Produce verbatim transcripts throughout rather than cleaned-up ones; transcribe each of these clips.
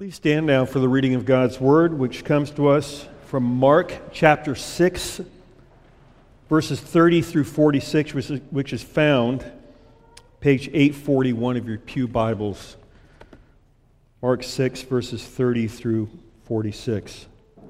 Please stand now for the reading of God's Word, which comes to us from Mark chapter six, verses thirty through forty-six, which is, which is found page eight forty-one of your pew Bibles. Mark six, verses thirty through forty-six.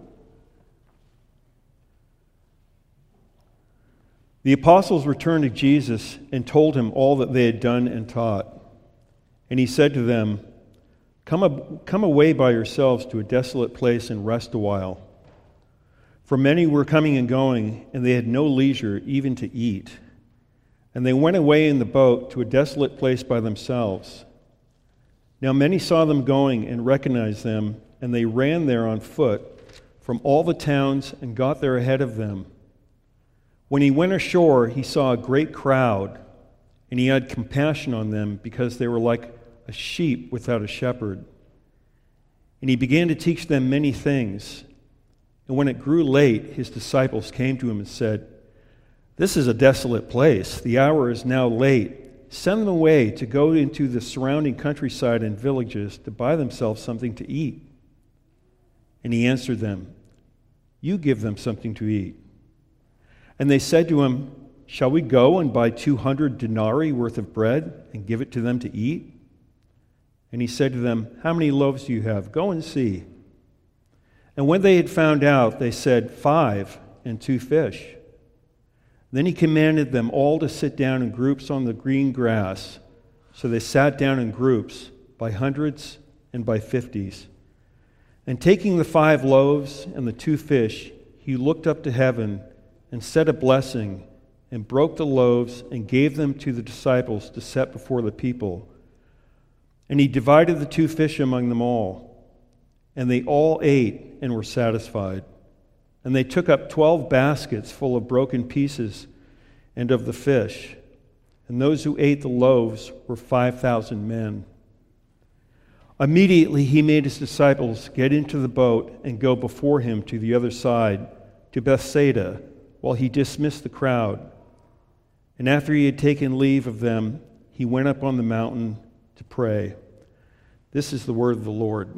The apostles returned to Jesus and told him all that they had done and taught. And he said to them, Come, ab- come away by yourselves to a desolate place and rest a while. For many were coming and going, and they had no leisure even to eat. And they went away in the boat to a desolate place by themselves. Now many saw them going and recognized them, and they ran there on foot from all the towns and got there ahead of them. When he went ashore, he saw a great crowd, and he had compassion on them because they were like a sheep without a shepherd. And he began to teach them many things. And when it grew late, his disciples came to him and said, This is a desolate place. The hour is now late. Send them away to go into the surrounding countryside and villages to buy themselves something to eat. And he answered them, You give them something to eat. And they said to him, Shall we go and buy two hundred denarii worth of bread and give it to them to eat? And he said to them, How many loaves do you have? Go and see. And when they had found out, they said, Five and two fish. Then he commanded them all to sit down in groups on the green grass. So they sat down in groups by hundreds and by fifties. And taking the five loaves and the two fish, he looked up to heaven and said a blessing, and broke the loaves and gave them to the disciples to set before the people. And he divided the two fish among them all. And they all ate and were satisfied. And they took up twelve baskets full of broken pieces and of the fish. And those who ate the loaves were five thousand men. Immediately he made his disciples get into the boat and go before him to the other side, to Bethsaida, while he dismissed the crowd. And after he had taken leave of them, he went up on the mountain to pray. This is the word of the Lord.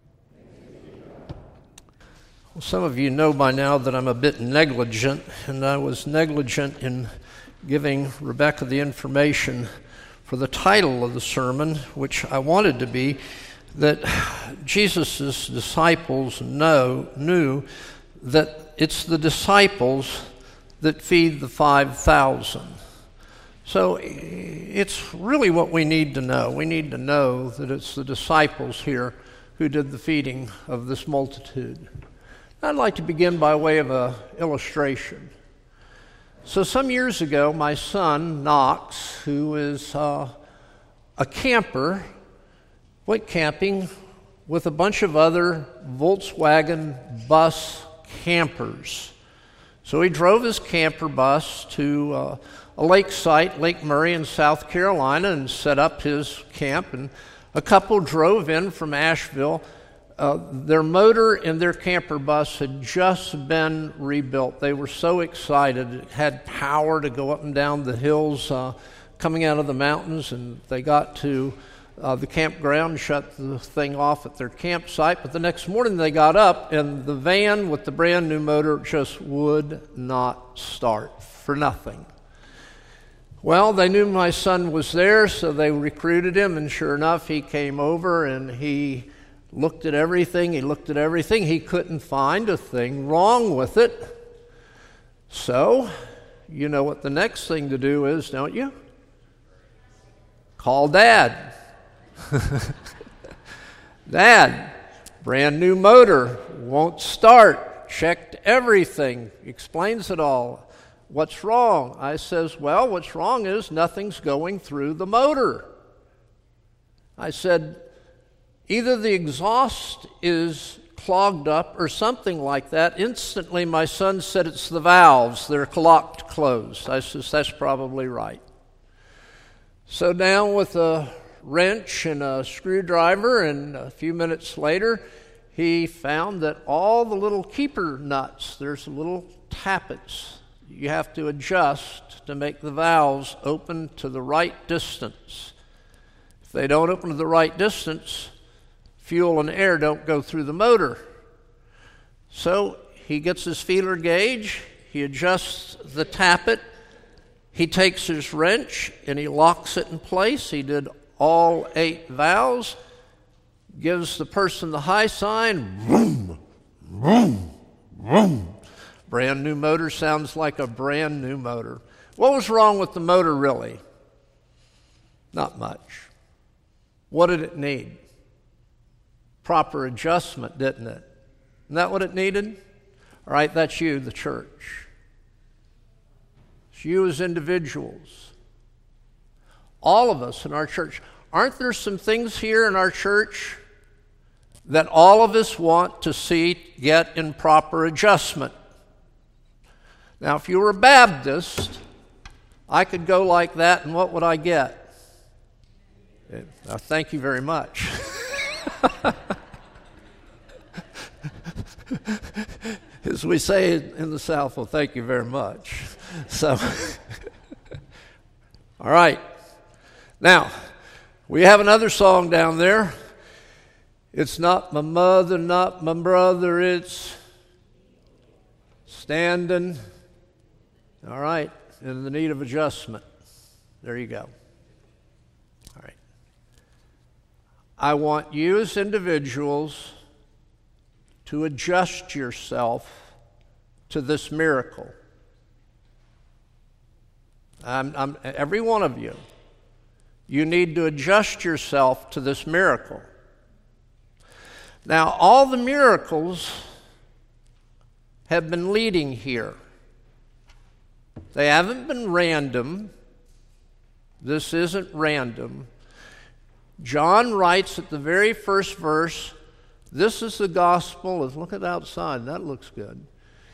Well, some of you know by now that I'm a bit negligent, and I was negligent in giving Rebecca the information for the title of the sermon, which I wanted to be, that Jesus' disciples know, knew that it's the disciples that feed the five thousand. So it's really what we need to know. We need to know that it's the disciples here who did the feeding of this multitude. I'd like to begin by way of an illustration. So some years ago, my son, Knox, who is uh, a camper, went camping with a bunch of other Volkswagen bus campers. So he drove his camper bus to uh, a lake site, Lake Murray in South Carolina, and set up his camp. And a couple drove in from Asheville. Uh, their motor in their camper bus had just been rebuilt. They were so excited. It had power to go up and down the hills uh, coming out of the mountains, and they got to uh, the campground, shut the thing off at their campsite. But the next morning they got up, and the van with the brand new motor just would not start for nothing. Well, they knew my son was there, so they recruited him, and sure enough, he came over and he looked at everything. He looked at everything. He couldn't find a thing wrong with it. So, you know what the next thing to do is, don't you? Call Dad. Dad, brand new motor, won't start. Checked everything, explains it all. What's wrong? I says, well, what's wrong is nothing's going through the motor. I said, either the exhaust is clogged up or something like that. Instantly, my son said it's the valves. They're locked closed. I says, that's probably right. So down with a wrench and a screwdriver, and a few minutes later, he found that all the little keeper nuts, there's little tappets you have to adjust to make the valves open to the right distance. If they don't open to the right distance, fuel and air don't go through the motor. So he gets his feeler gauge, he adjusts the tappet, he takes his wrench and he locks it in place. He did all eight valves, gives the person the high sign, vroom, vroom, vroom. Brand new motor sounds like a brand new motor. What was wrong with the motor really? Not much. What did it need? Proper adjustment, didn't it? Isn't that what it needed? All right, that's you, the church. It's you as individuals. All of us in our church. Aren't there some things here in our church that all of us want to see get in proper adjustment? Now, if you were a Baptist, I could go like that, and what would I get? Now, thank you very much. As we say in the South, well, thank you very much. So, all right. Now, we have another song down there. It's not my mother, not my brother, it's standing. All right, in the need of adjustment. There you go. All right. I want you as individuals to adjust yourself to this miracle. I'm, I'm, every one of you, you need to adjust yourself to this miracle. Now, all the miracles have been leading here. They haven't been random. This isn't random. John writes at the very first verse, this is the gospel. Look at outside. That looks good.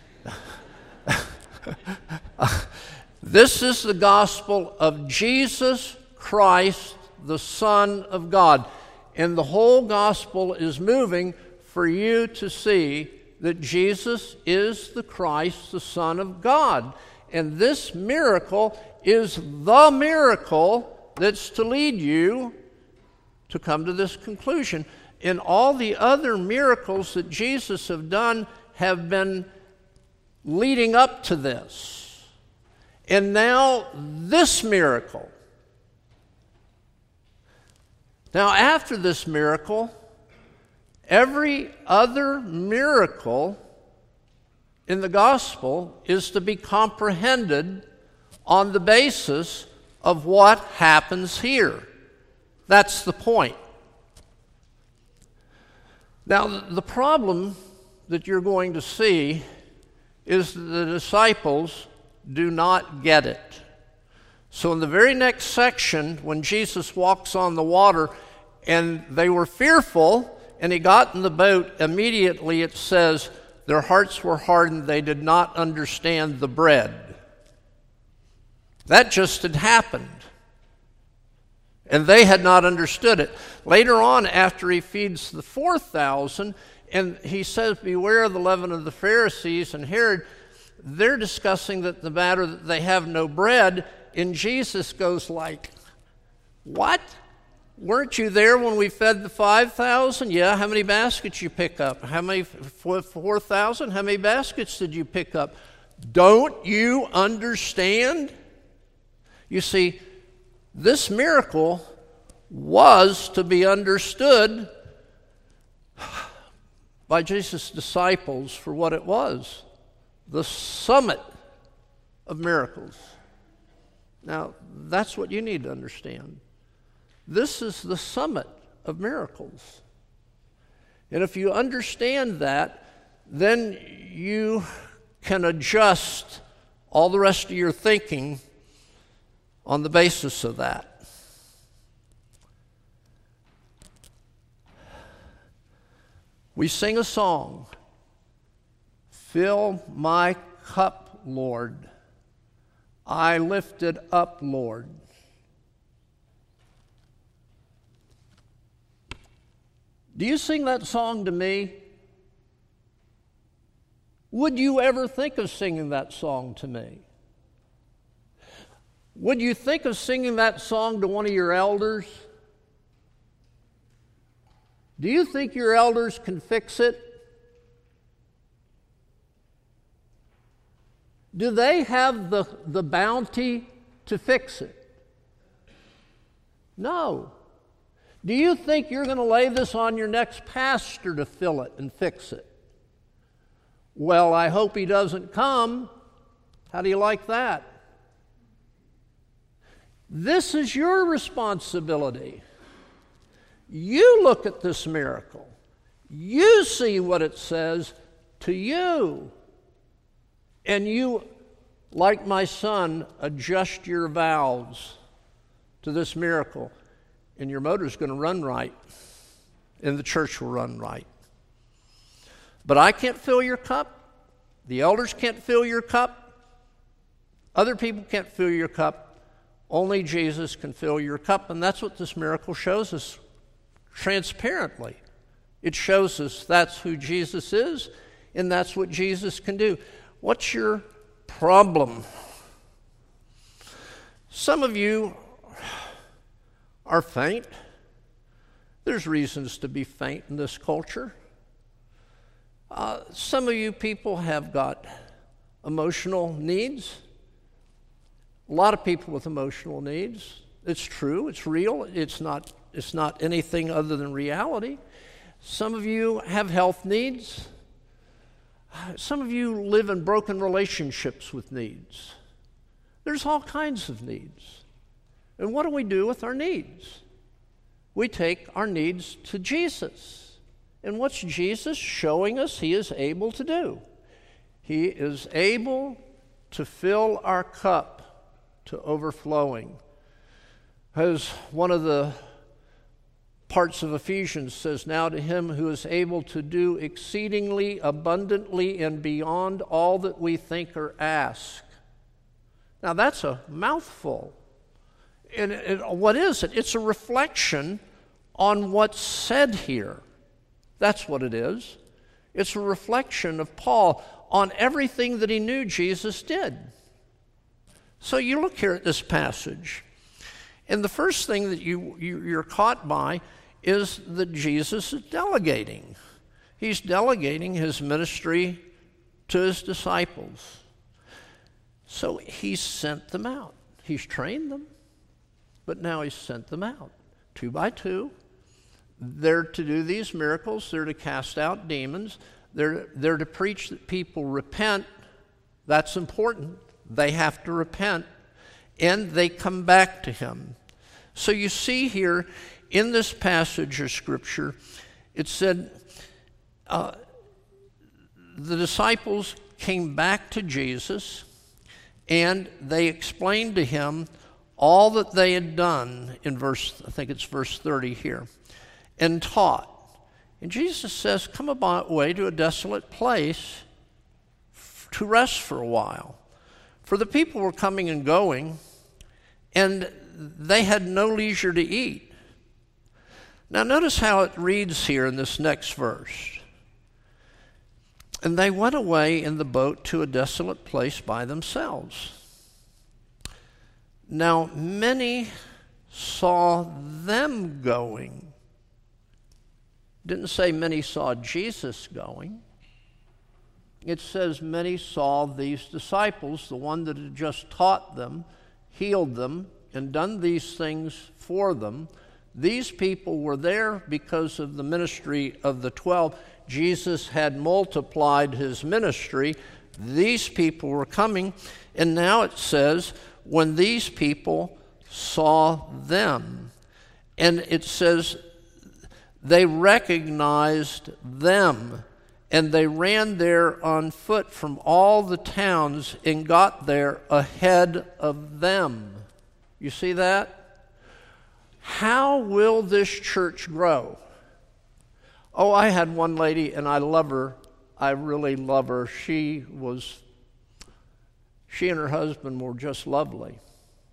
This is the gospel of Jesus Christ, the Son of God. And the whole gospel is moving for you to see that Jesus is the Christ, the Son of God. And this miracle is the miracle that's to lead you to come to this conclusion. And all the other miracles that Jesus have done have been leading up to this. And now this miracle. Now after this miracle, every other miracle in the gospel is to be comprehended on the basis of what happens here. That's the point. Now, the problem that you're going to see is that the disciples do not get it. So in the very next section, when Jesus walks on the water, and they were fearful, and he got in the boat, immediately it says, their hearts were hardened, they did not understand the bread. That just had happened. And they had not understood it. Later on, after he feeds the four thousand, and he says, beware of the leaven of the Pharisees and Herod, they're discussing that the matter that they have no bread, and Jesus goes like, what? Weren't you there when we fed the five thousand? Yeah, how many baskets you pick up? How many, four thousand? How many baskets did you pick up? Don't you understand? You see, this miracle was to be understood by Jesus' disciples for what it was, the summit of miracles. Now, that's what you need to understand. This is the summit of miracles. And if you understand that, then you can adjust all the rest of your thinking on the basis of that. We sing a song, fill my cup, Lord. I lift it up, Lord. Do you sing that song to me? Would you ever think of singing that song to me? Would you think of singing that song to one of your elders? Do you think your elders can fix it? Do they have the, the bounty to fix it? No. Do you think you're going to lay this on your next pastor to fill it and fix it? Well, I hope he doesn't come. How do you like that? This is your responsibility. You look at this miracle. You see what it says to you. And you, like my son, adjust your valves to this miracle. And your motor's going to run right. And the church will run right. But I can't fill your cup. The elders can't fill your cup. Other people can't fill your cup. Only Jesus can fill your cup. And that's what this miracle shows us transparently. It shows us that's who Jesus is, and that's what Jesus can do. What's your problem? Some of you are faint. There's reasons to be faint in this culture. Uh, some of you people have got emotional needs. A lot of people with emotional needs. It's true. It's real. It's not, it's not anything other than reality. Some of you have health needs. Some of you live in broken relationships with needs. There's all kinds of needs. And what do we do with our needs? We take our needs to Jesus. And what's Jesus showing us he is able to do? He is able to fill our cup to overflowing. As one of the parts of Ephesians says, now to him who is able to do exceedingly abundantly and beyond all that we think or ask. Now that's a mouthful. And it, what is it? It's a reflection on what's said here. That's what it is. It's a reflection of Paul on everything that he knew Jesus did. So you look here at this passage, and the first thing that you, you, you're caught by is that Jesus is delegating. He's delegating his ministry to his disciples. So he's sent them out. He's trained them, but now he's sent them out, two by two. They're to do these miracles. They're to cast out demons. They're, they're to preach that people repent. That's important. They have to repent. And they come back to him. So you see here in this passage of Scripture, it said uh, the disciples came back to Jesus and they explained to him all that they had done in verse, I think it's verse thirty here, and taught. And Jesus says, come away to a desolate place to rest for a while. For the people were coming and going, and they had no leisure to eat. Now notice how it reads here in this next verse. And they went away in the boat to a desolate place by themselves. Now many saw them going. Didn't say many saw Jesus going. It says many saw these disciples, the one that had just taught them, healed them, and done these things for them. These people were there because of the ministry of the twelve. Jesus had multiplied his ministry. These people were coming. And now it says, when these people saw them, and it says they recognized them, and they ran there on foot from all the towns and got there ahead of them. You see that? How will this church grow? Oh, I had one lady, and I love her. I really love her. She was, she and her husband were just lovely.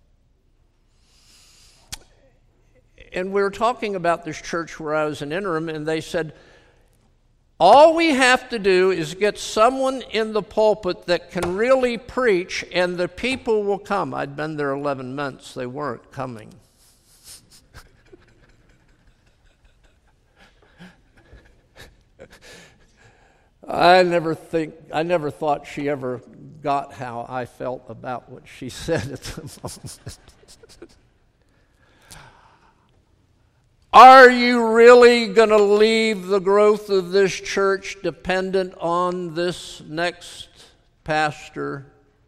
And we were talking about this church where I was an interim, and they said, all we have to do is get someone in the pulpit that can really preach, and the people will come. I'd been there eleven months. They weren't coming. I never think, I never thought she ever got how I felt about what she said at the moment. Are you really going to leave the growth of this church dependent on this next pastor?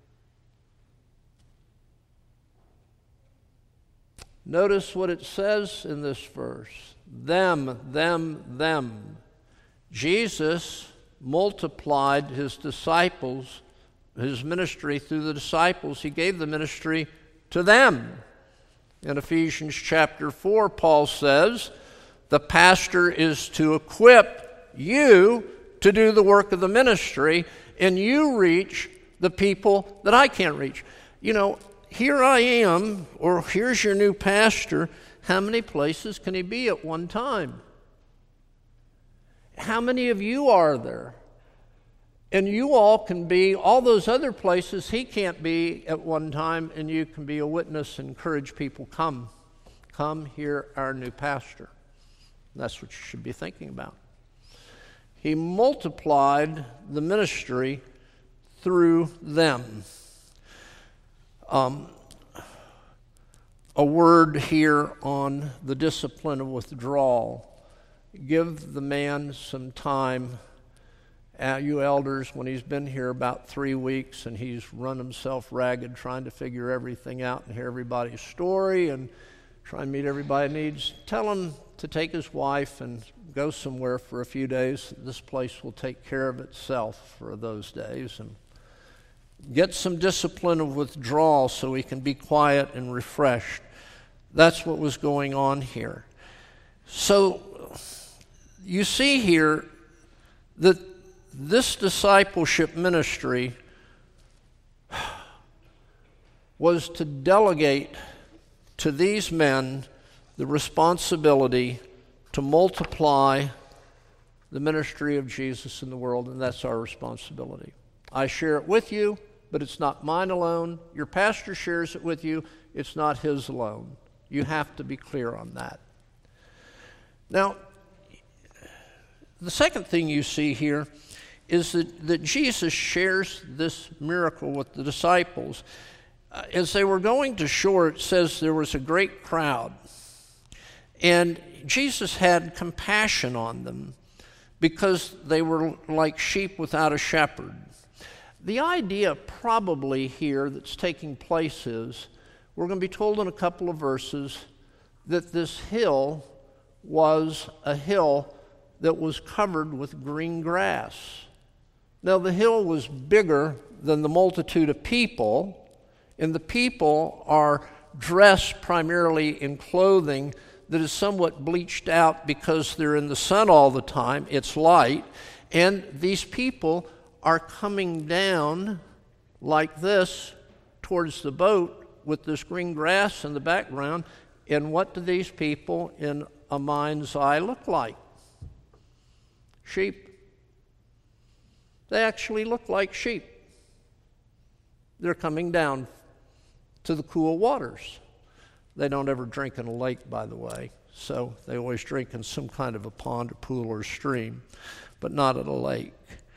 Notice what it says in this verse. Them, them, them. Jesus multiplied his disciples, his ministry through the disciples. He gave the ministry to them. In Ephesians chapter four, Paul says, the pastor is to equip you to do the work of the ministry, and you reach the people that I can't reach. You know, here I am, or here's your new pastor. How many places can he be at one time? How many of you are there? And you all can be all those other places he can't be at one time, and you can be a witness and encourage people, come, come hear our new pastor. That's what you should be thinking about. He multiplied the ministry through them. Um, a word here on the discipline of withdrawal. Give the man some time. Uh, you elders, when he's been here about three weeks and he's run himself ragged trying to figure everything out and hear everybody's story and try and meet everybody's needs, tell him to take his wife and go somewhere for a few days. This place will take care of itself for those days. And get some discipline of withdrawal so he can be quiet and refreshed. That's what was going on here. So you see here that this discipleship ministry was to delegate to these men the responsibility to multiply the ministry of Jesus in the world, and that's our responsibility. I share it with you, but it's not mine alone. Your pastor shares it with you. It's not his alone. You have to be clear on that. Now, the second thing you see here is that, that Jesus shares this miracle with the disciples. Uh, as they were going to shore, it says there was a great crowd. And Jesus had compassion on them because they were like sheep without a shepherd. The idea probably here that's taking place is, we're going to be told in a couple of verses that this hill was a hill that was covered with green grass. Now, the hill was bigger than the multitude of people, and the people are dressed primarily in clothing that is somewhat bleached out because they're in the sun all the time. It's light, and these people are coming down like this towards the boat with this green grass in the background. And what do these people in a mind's eye look like? Sheep. They actually look like sheep. They're coming down to the cool waters. They don't ever drink in a lake, by the way, so they always drink in some kind of a pond or pool or stream, but not at a lake.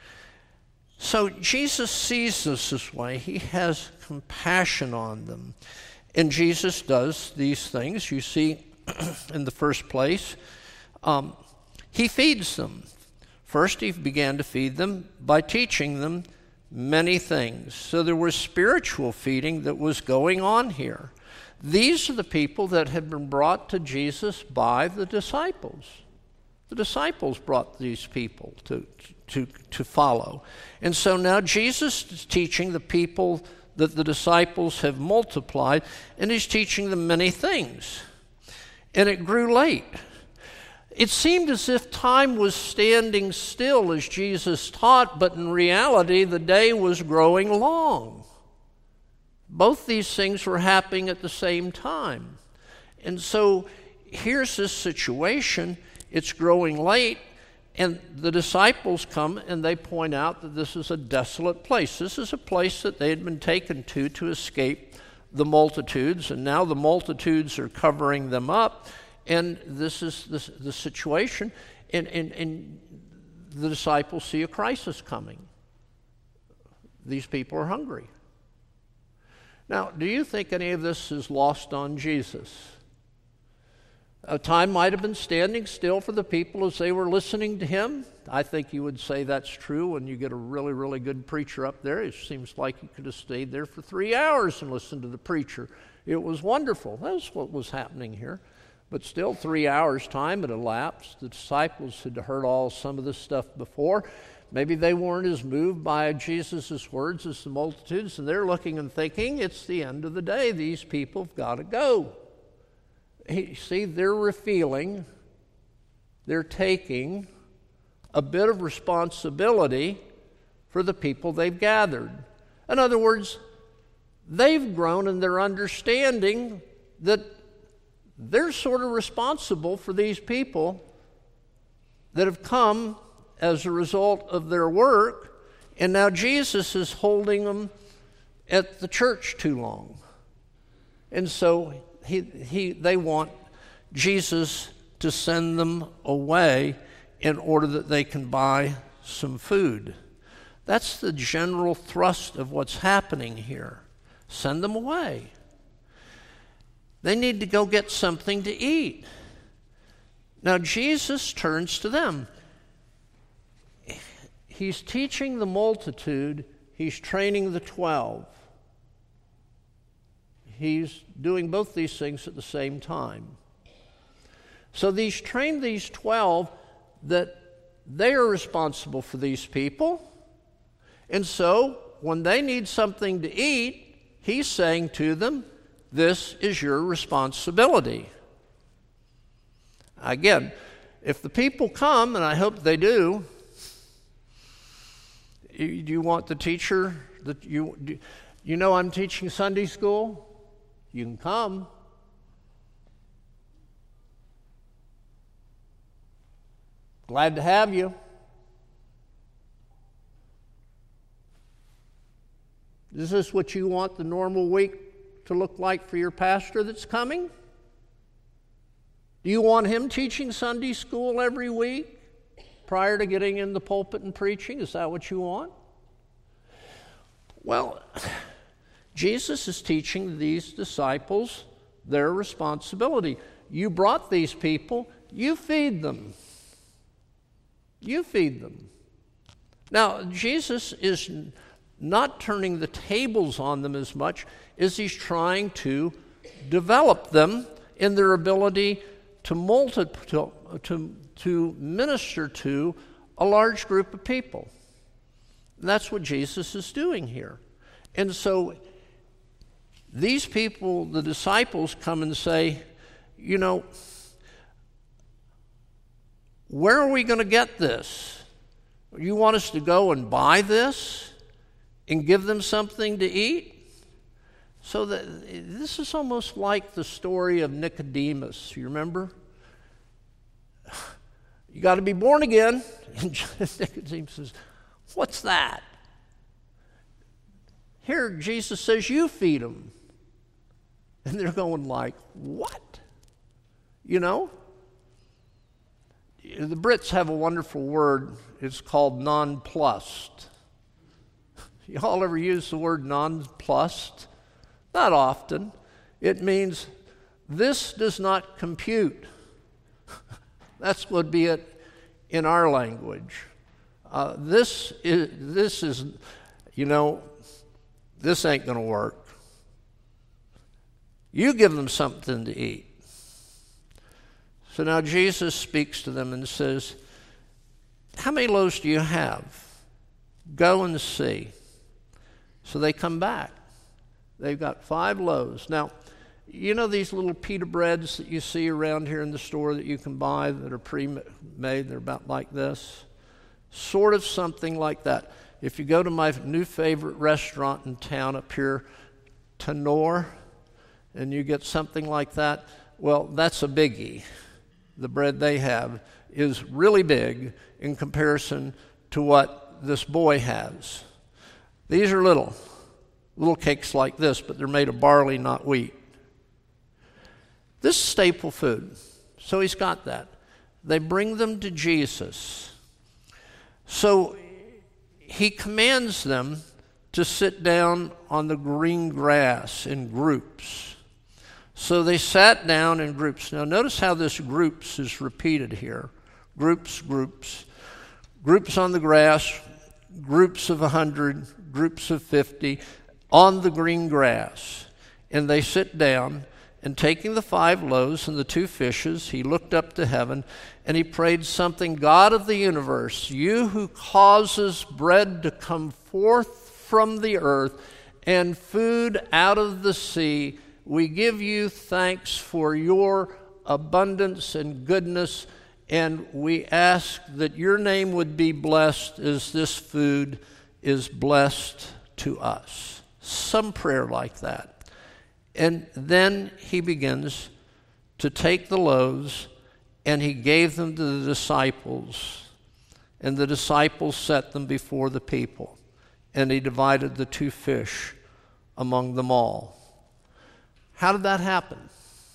So Jesus sees us this way. He has compassion on them. And Jesus does these things. You see, in the first place, um, he feeds them. First, he began to feed them by teaching them many things. So there was spiritual feeding that was going on here. These are the people that had been brought to Jesus by the disciples. The disciples brought these people to, to, to follow. And so now Jesus is teaching the people that the disciples have multiplied, and he's teaching them many things. And it grew late. It seemed as if time was standing still as Jesus taught, but in reality, the day was growing long. Both these things were happening at the same time. And so here's this situation. It's growing late, and the disciples come and they point out that this is a desolate place. This is a place that they had been taken to to escape the multitudes, and now the multitudes are covering them up. And this is the, the situation. And, and, and the disciples see a crisis coming. These people are hungry. Now, do you think any of this is lost on Jesus? A time might have been standing still for the people as they were listening to him. I think you would say that's true when you get a really, really good preacher up there. It seems like you could have stayed there for three hours and listened to the preacher. It was wonderful. That's what was happening here. But still, three hours' time had elapsed. The disciples had heard all some of this stuff before. Maybe they weren't as moved by Jesus' words as the multitudes, and they're looking and thinking, it's the end of the day. These people have got to go. You see, they're revealing, they're taking a bit of responsibility for the people they've gathered. In other words, they've grown in their understanding that they're sort of responsible for these people that have come as a result of their work, and now Jesus is holding them at the church too long. And so he, he, they want Jesus to send them away in order that they can buy some food. That's the general thrust of what's happening here. Send them away. They need to go get something to eat. Now Jesus turns to them. He's teaching the multitude. He's training the twelve. He's doing both these things at the same time. So he's trained these twelve that they are responsible for these people. And so when they need something to eat, he's saying to them, this is your responsibility. Again, if the people come, and I hope they do, do you want the teacher that you do, you know I'm teaching Sunday school? You can come. Glad to have you. Is this what you want the normal week to look like for your pastor that's coming? Do you want him teaching Sunday school every week prior to getting in the pulpit and preaching? Is that what you want? Well, Jesus is teaching these disciples their responsibility. You brought these people, you feed them. You feed them. Now, Jesus is not turning the tables on them as much as he's trying to develop them in their ability to, multi- to, to, to minister to a large group of people. And that's what Jesus is doing here. And so these people, the disciples, come and say, you know, where are we going to get this? You want us to go and buy this and give them something to eat? So that this is almost like the story of Nicodemus. You remember? You got to be born again. And Nicodemus says, what's that? Here Jesus says, you feed them. And they're going like, what? You know? The Brits have a wonderful word. It's called nonplussed. Y'all ever use the word nonplussed? Not often. It means this does not compute. That's what would be it in our language. Uh, this is, this is, you know, this ain't going to work. You give them something to eat. So now Jesus speaks to them and says, how many loaves do you have? Go and see. So they come back. They've got five loaves. Now, you know these little pita breads that you see around here in the store that you can buy that are pre-made? They're about like this. Sort of something like that. If you go to my new favorite restaurant in town up here, Tenor, and you get something like that, well, that's a biggie. The bread they have is really big in comparison to what this boy has. These are little, little cakes like this, but they're made of barley, not wheat. This is staple food. So he's got that. They bring them to Jesus. So he commands them to sit down on the green grass in groups. So they sat down in groups. Now notice how this groups is repeated here. Groups, groups. Groups on the grass, groups of a hundred, groups of fifty, on the green grass. And they sit down, and taking the five loaves and the two fishes, he looked up to heaven, and he prayed something, God of the universe, you who causes bread to come forth from the earth and food out of the sea, we give you thanks for your abundance and goodness, and we ask that your name would be blessed as this food is blessed to us. Some prayer like that. And then he begins to take the loaves, and he gave them to the disciples, and the disciples set them before the people, and he divided the two fish among them all. How did that happen?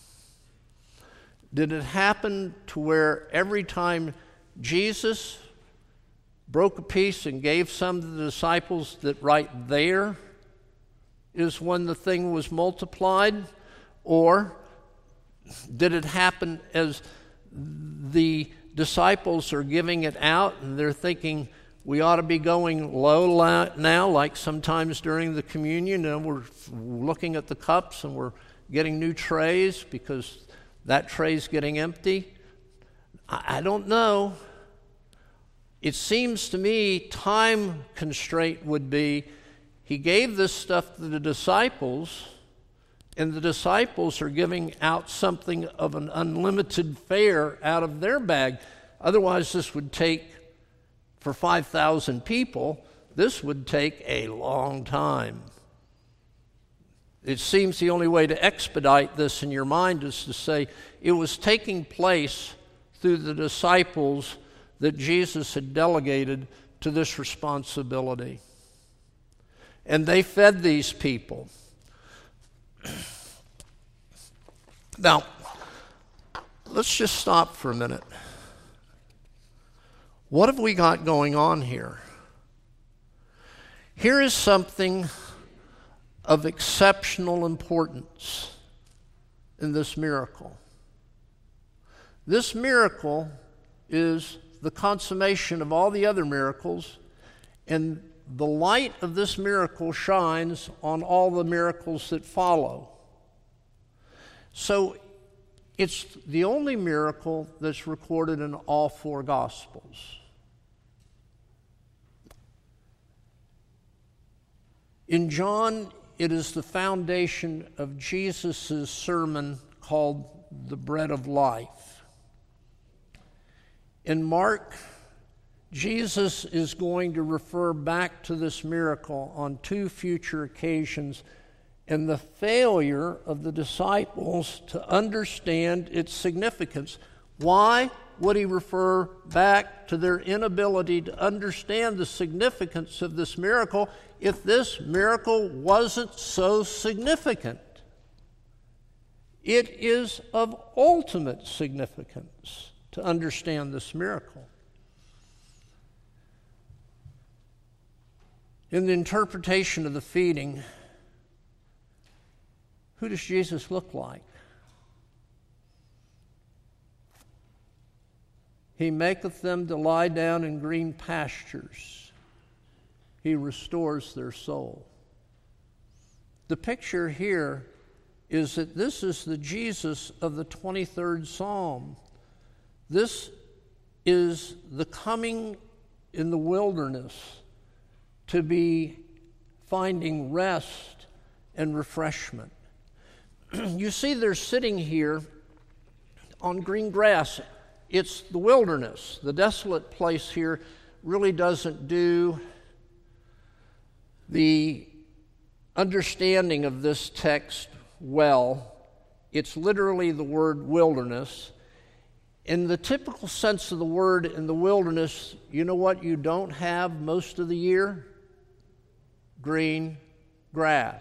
Did it happen to where every time Jesus broke a piece and gave some to the disciples, that right there is when the thing was multiplied? Or did it happen as the disciples are giving it out and they're thinking, we ought to be going low now, like sometimes during the communion, and we're looking at the cups and we're getting new trays because that tray's getting empty? I don't know. It seems to me time constraint would be, he gave this stuff to the disciples, and the disciples are giving out something of an unlimited fare out of their bag. Otherwise, this would take, for five thousand people, this would take a long time. It seems the only way to expedite this in your mind is to say it was taking place through the disciples that Jesus had delegated to this responsibility. And they fed these people. Now, let's just stop for a minute. What have we got going on here? Here is something of exceptional importance in this miracle. This miracle is the consummation of all the other miracles, and the light of this miracle shines on all the miracles that follow. So it's the only miracle that's recorded in all four Gospels. In John, it is the foundation of Jesus' sermon called the Bread of Life. In Mark, Jesus is going to refer back to this miracle on two future occasions, and the failure of the disciples to understand its significance. Why would he refer back to their inability to understand the significance of this miracle if this miracle wasn't so significant? It is of ultimate significance to understand this miracle. In the interpretation of the feeding, who does Jesus look like? He maketh them to lie down in green pastures. He restores their soul. The picture here is that this is the Jesus of the twenty-third Psalm. This is the coming in the wilderness to be finding rest and refreshment. You see, they're sitting here on green grass. It's the wilderness. The desolate place here really doesn't do the understanding of this text well. It's literally the word wilderness. In the typical sense of the word in the wilderness, you know what you don't have most of the year? Green grass.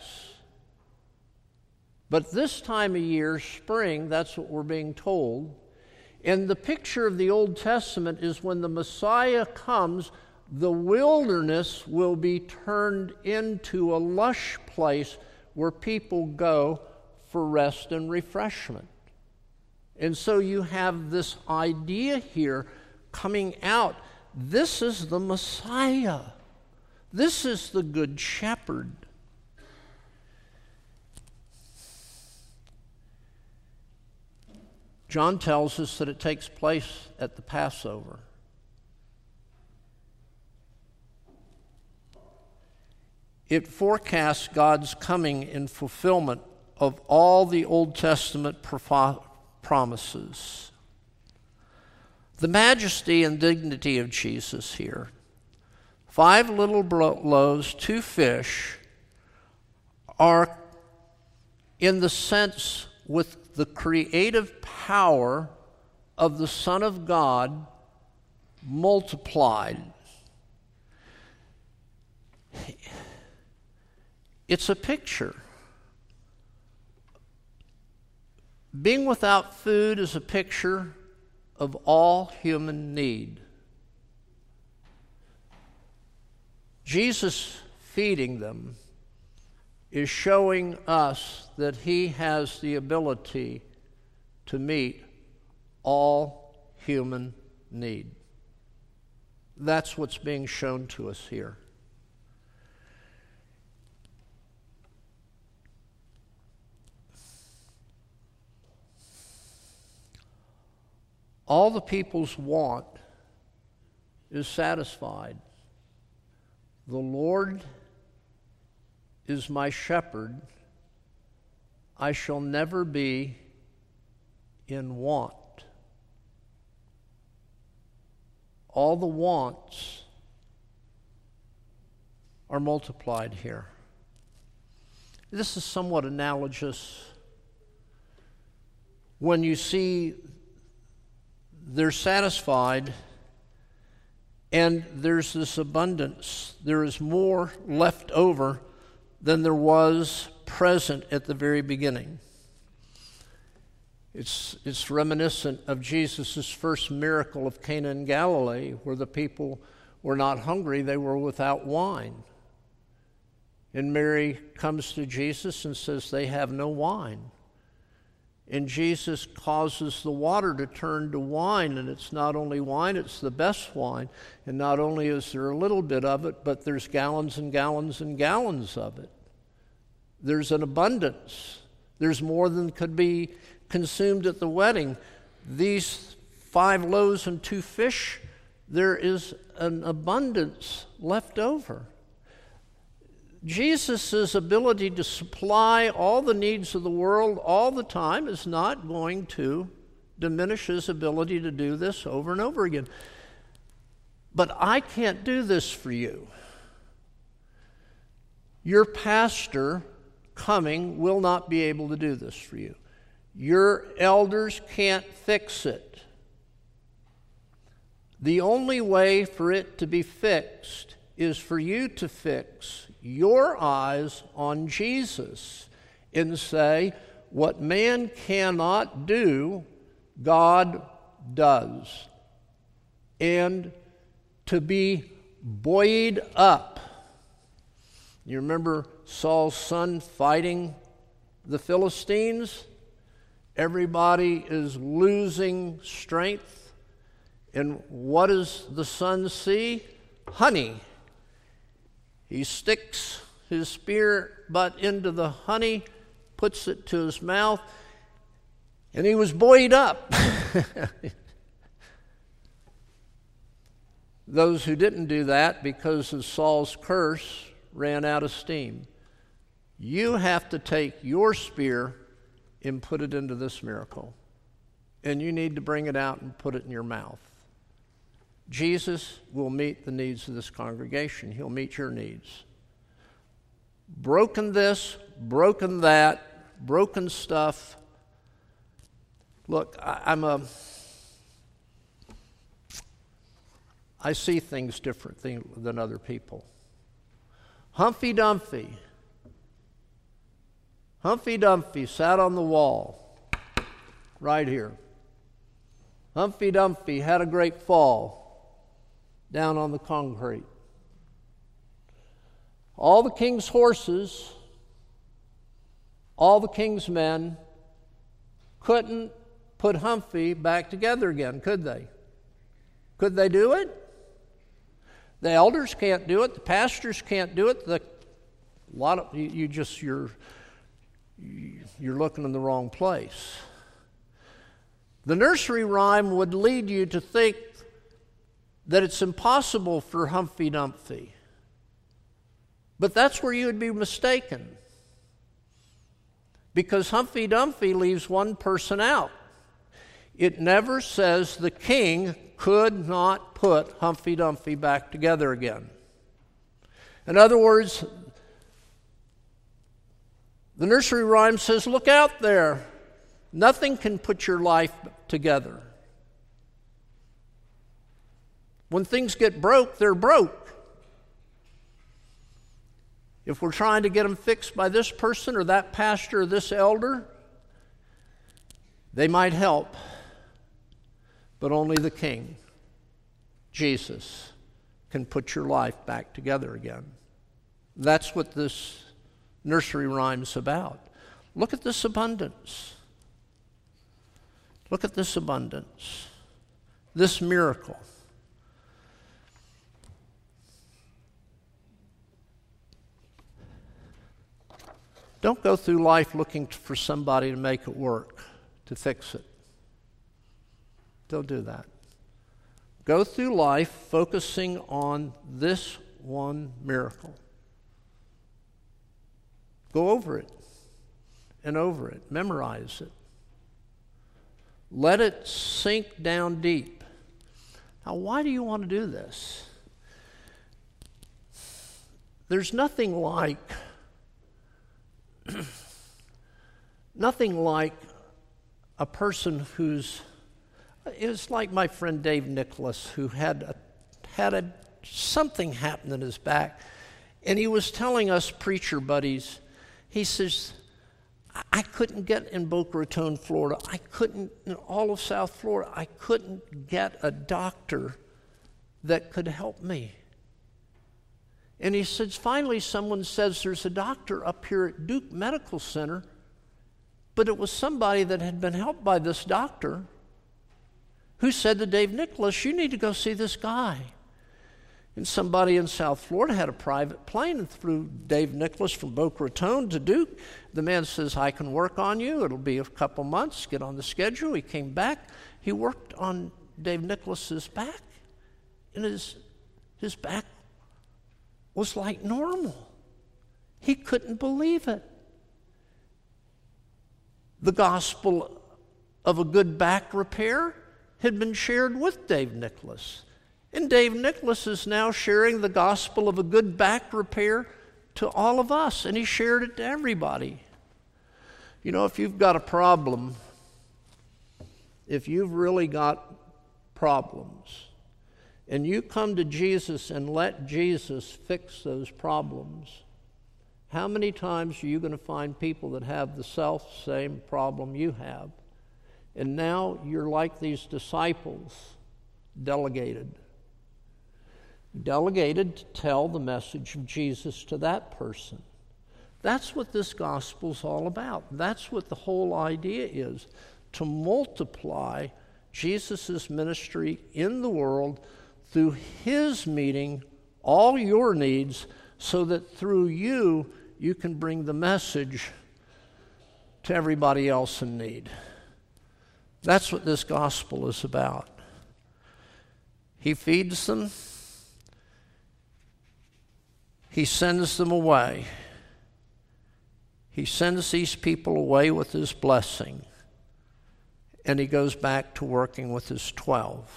But this time of year, spring, that's what we're being told. And the picture of the Old Testament is when the Messiah comes, the wilderness will be turned into a lush place where people go for rest and refreshment. And so you have this idea here coming out. This is the Messiah. This is the Good Shepherd. John tells us that it takes place at the Passover. It forecasts God's coming in fulfillment of all the Old Testament proph- promises. The majesty and dignity of Jesus here. Five little loaves, two fish, are in the sense with the creative power of the Son of God multiplied. It's a picture. Being without food is a picture of all human need. Jesus feeding them is showing us that he has the ability to meet all human need. That's what's being shown to us here. All the people's want is satisfied. The Lord is my shepherd. I shall never be in want. All the wants are multiplied here. This is somewhat analogous when you see they're satisfied and there's this abundance. There is more left over than there was present at the very beginning. It's, it's reminiscent of Jesus' first miracle of Cana in Galilee, where the people were not hungry, they were without wine. And Mary comes to Jesus and says, they have no wine. And Jesus causes the water to turn to wine, and it's not only wine, it's the best wine. And not only is there a little bit of it, but there's gallons and gallons and gallons of it. There's an abundance. There's more than could be consumed at the wedding. These five loaves and two fish, there is an abundance left over. Jesus' ability to supply all the needs of the world all the time is not going to diminish his ability to do this over and over again. But I can't do this for you. Your pastor coming will not be able to do this for you. Your elders can't fix it. The only way for it to be fixed is for you to fix your eyes on Jesus and say, what man cannot do, God does. And to be buoyed up. You remember Saul's son fighting the Philistines? Everybody is losing strength. And what does the son see? Honey. He sticks his spear butt into the honey, puts it to his mouth, and he was buoyed up. Those who didn't do that because of Saul's curse ran out of steam. You have to take your spear and put it into this miracle. And you need to bring it out and put it in your mouth. Jesus will meet the needs of this congregation. He'll meet your needs. Broken this, broken that, broken stuff. Look, I, I'm a... I see things different than, than other people. Humpty Dumpty. Humpty Dumpty sat on the wall right here. Humpty Dumpty had a great fall. down on the concrete. All the king's horses, all the king's men couldn't put Humphrey back together again, could they? Could they do it? The elders can't do it. The pastors can't do it. The a lot of you, you just you're you're looking in the wrong place. The nursery rhyme would lead you to think that it's impossible for Humpty Dumpty. But that's where you would be mistaken. Because Humpty Dumpty leaves one person out. It never says the king could not put Humpty Dumpty back together again. In other words, the nursery rhyme says, look out there. Nothing can put your life together. When things get broke, they're broke. If we're trying to get them fixed by this person or that pastor or this elder, they might help. But only the King, Jesus, can put your life back together again. That's what this nursery rhyme's about. Look at this abundance. Look at this abundance. This miracle. Don't go through life looking for somebody to make it work, to fix it. Don't do that. Go through life focusing on this one miracle. Go over it and over it. Memorize it. Let it sink down deep. Now, why do you want to do this? There's nothing like nothing like a person who's, it's like my friend Dave Nicholas, who had a, had a, something happen in his back, and he was telling us preacher buddies, he says, I couldn't get in Boca Raton, Florida. I couldn't, in all of South Florida, I couldn't get a doctor that could help me. And he says, finally someone says there's a doctor up here at Duke Medical Center, but it was somebody that had been helped by this doctor who said to Dave Nicholas, you need to go see this guy. And somebody in South Florida had a private plane and flew Dave Nicholas from Boca Raton to Duke. The man says, I can work on you. It'll be a couple months. Get on the schedule. He came back. He worked on Dave Nicholas's back, and his, his back was like normal. He couldn't believe it. The gospel of a good back repair had been shared with Dave Nicholas. And Dave Nicholas is now sharing the gospel of a good back repair to all of us, and he shared it to everybody. You know, if you've got a problem, if you've really got problems, and you come to Jesus and let Jesus fix those problems, how many times are you going to find people that have the self-same problem you have? And now you're like these disciples, delegated. Delegated to tell the message of Jesus to that person. That's what this gospel's all about. That's what the whole idea is, to multiply Jesus' ministry in the world through his meeting all your needs, so that through you, you can bring the message to everybody else in need. That's what this gospel is about. He feeds them. He sends them away. He sends these people away with his blessing. And he goes back to working with his twelve.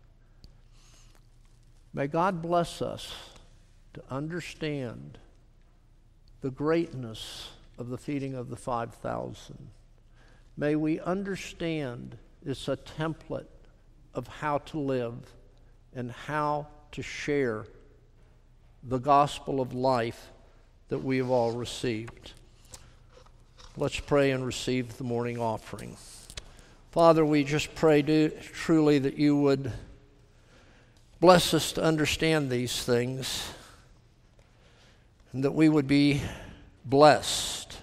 May God bless us to understand the greatness of the feeding of the five thousand. May we understand it's a template of how to live and how to share the gospel of life that we have all received. Let's pray and receive the morning offering. Father, we just pray to, truly that you would bless us to understand these things, and that we would be blessed.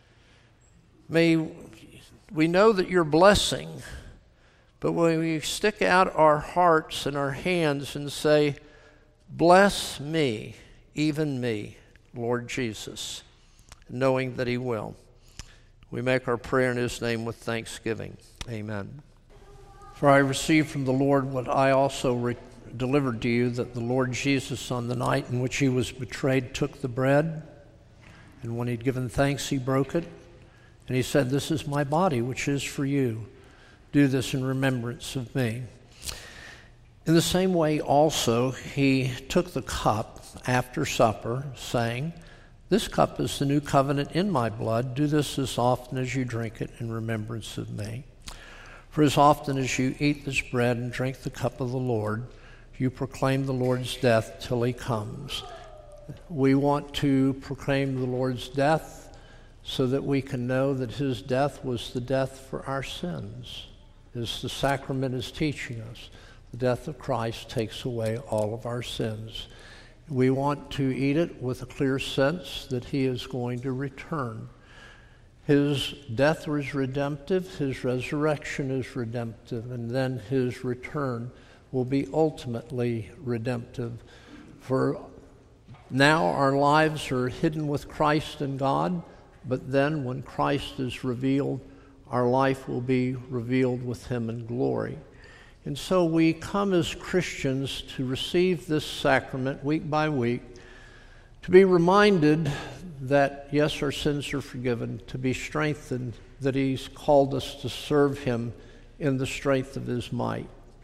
May we know that you're blessing, but when we stick out our hearts and our hands and say, bless me, even me, Lord Jesus, knowing that he will. We make our prayer in his name with thanksgiving. Amen. For I received from the Lord what I also re- delivered to you, that the Lord Jesus, on the night in which he was betrayed, took the bread, and when he'd given thanks, he broke it, and he said, this is my body, which is for you. Do this in remembrance of me. In the same way also, he took the cup after supper, saying, this cup is the new covenant in my blood. Do this as often as you drink it in remembrance of me. For as often as you eat this bread and drink the cup of the Lord, you proclaim the Lord's death till he comes. We want to proclaim the Lord's death so that we can know that his death was the death for our sins, as the sacrament is teaching us. The death of Christ takes away all of our sins. We want to eat it with a clear sense that he is going to return. His death was redemptive, his resurrection is redemptive, and then his return will be ultimately redemptive. For now our lives are hidden with Christ in God, but then when Christ is revealed, our life will be revealed with him in glory. And so we come as Christians to receive this sacrament week by week, to be reminded that, yes, our sins are forgiven, to be strengthened, that he's called us to serve him in the strength of his might.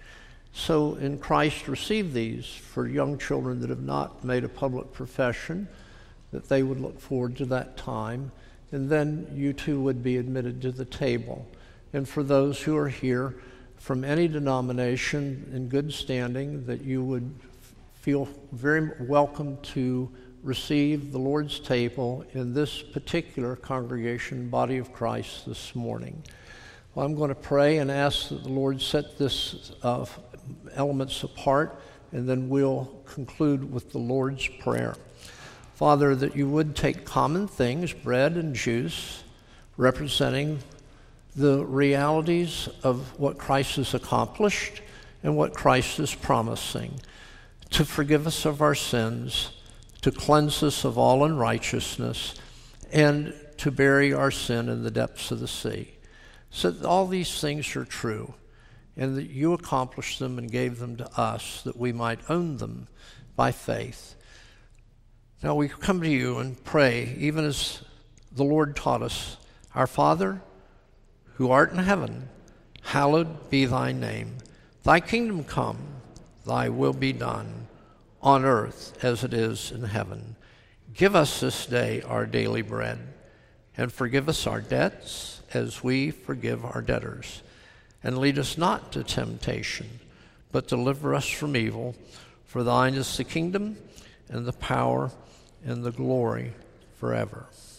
So in Christ, receive these for young children that have not made a public profession, that they would look forward to that time, and then you too would be admitted to the table. And for those who are here from any denomination in good standing, that you would feel very welcome to receive the Lord's table in this particular congregation, Body of Christ, this morning. Well, I'm going to pray and ask that the Lord set this uh, elements apart, and then we'll conclude with the Lord's Prayer. Father, that you would take common things, bread and juice, representing the realities of what Christ has accomplished and what Christ is promising, to forgive us of our sins, to cleanse us of all unrighteousness, and to bury our sin in the depths of the sea. So that all these things are true, and that you accomplished them and gave them to us, that we might own them by faith. Now we come to you and pray, even as the Lord taught us, Our Father, who art in heaven, hallowed be thy name. Thy kingdom come, thy will be done, on earth as it is in heaven. Give us this day our daily bread, and forgive us our debts as we forgive our debtors. And lead us not into temptation, but deliver us from evil. For thine is the kingdom, and the power, and the glory forever.